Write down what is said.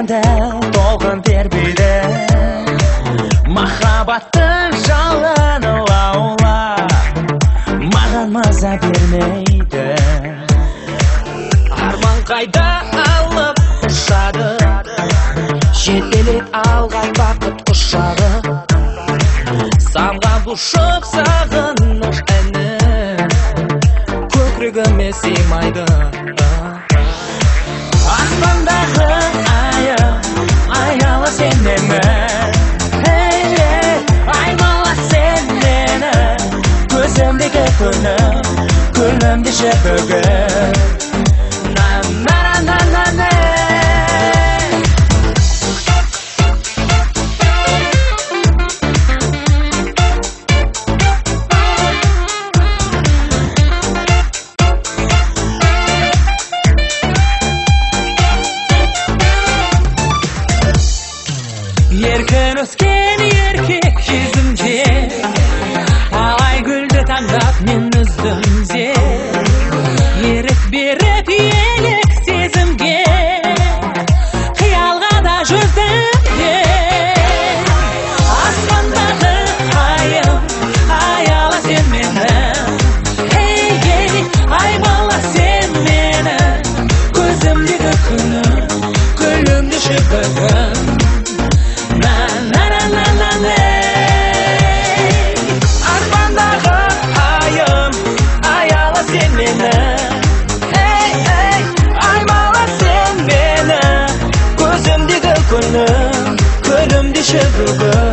жүрегімді толқын тербейді, махаббаттың жалыны лаулап маған маза бермейді. Арман қайда алып ұшады, жетелеп алған бақыт құшағы, самған бұшып сағыныш әні көкірегіме сыймайды. Аспандағы аяла сен мені, аймала сен мені, көзімдегі күнімде жібігіп. Еркін өскен еркек жүзімде, алай гүлді таңдап мен үздімде, ерік беріп елік сезімге, қиялға да жүздімде. Аспандағы аяла сен мені, аймала сен мені, көзімдегі күнімде жібігім. Аспандағы аяла сен мені, аймала сен мені, көзімдегі күнімде жібігім.